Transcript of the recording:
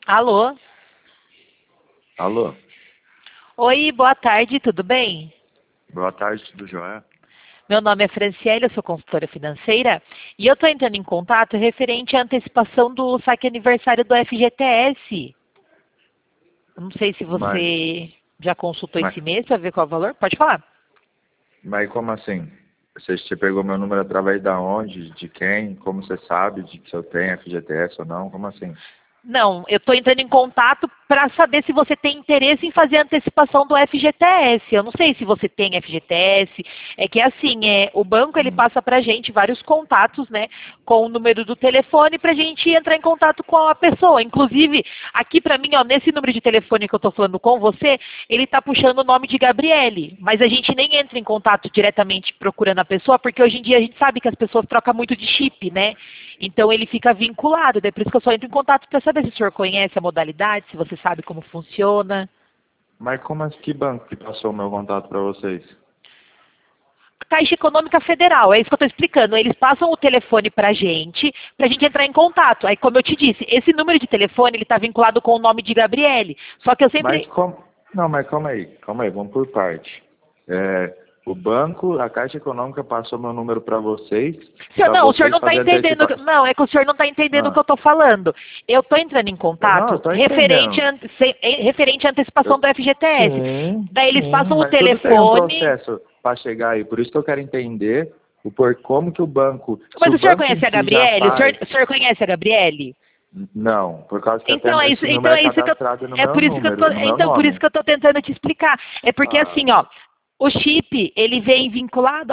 Alô? Alô, Oi, boa tarde, tudo bem? boa tarde, tudo jóia? Meu nome é Franciele, eu sou consultora financeira e eu estou entrando em contato referente à antecipação do saque aniversário do FGTS. Eu não sei se Mas, você já consultou mas, esse mês para ver qual é o valor. Pode falar. mas como assim? Você pegou meu número através da onde? De quem? Como você sabe de que se eu tenho FGTS ou não? Como assim? Não, eu estou entrando em contato para saber se você tem interesse em fazer a antecipação do FGTS. Eu não sei se você tem FGTS. É que assim, o banco ele Hum. passa para a gente vários contatos, né, com o número do telefone para a gente entrar em contato com a pessoa. Inclusive, aqui para mim, ó, nesse número de telefone que eu estou falando com você, ele está puxando o nome de Gabriele. Mas a gente nem entra em contato diretamente procurando a pessoa, porque hoje em dia a gente sabe que as pessoas trocam muito de chip, né? Então ele fica vinculado, é por isso que eu só entro em contato para saber se o senhor conhece a modalidade, se você sabe como funciona. Mas como assim, que banco que passou o meu contato para vocês? A Caixa Econômica Federal, é isso que eu estou explicando. Eles passam o telefone para a gente entrar em contato. Aí, como eu te disse, esse número de telefone ele está vinculado com o nome de Gabriele. Só que eu Mas sempre. como... Não, mas calma aí, vamos por parte. O banco, a Caixa Econômica passou meu número para vocês, Senhor, não, o senhor não está fazer entendendo. antecipação. Não, é que o senhor não está entendendo o que Ah, eu estou falando. Eu estou entrando em não, eu contato tô entendendo. referente à antecipação Eu- do FGTS. Sim, Daí eles sim, passam o mas tudo tem um telefone. processo para chegar aí. Por isso que eu quero entender como que o banco, se Mas o o senhor banco em conhece a si já Gabriele? faz, O senhor conhece a Gabriele? não, por causa que até Então esse então número é é isso que eu, cadastrado no é meu por isso que eu tô, número, no meu então por isso nome. que eu tô tentando te explicar. É porque Ah, assim, ó, o chip, ele vem vinculado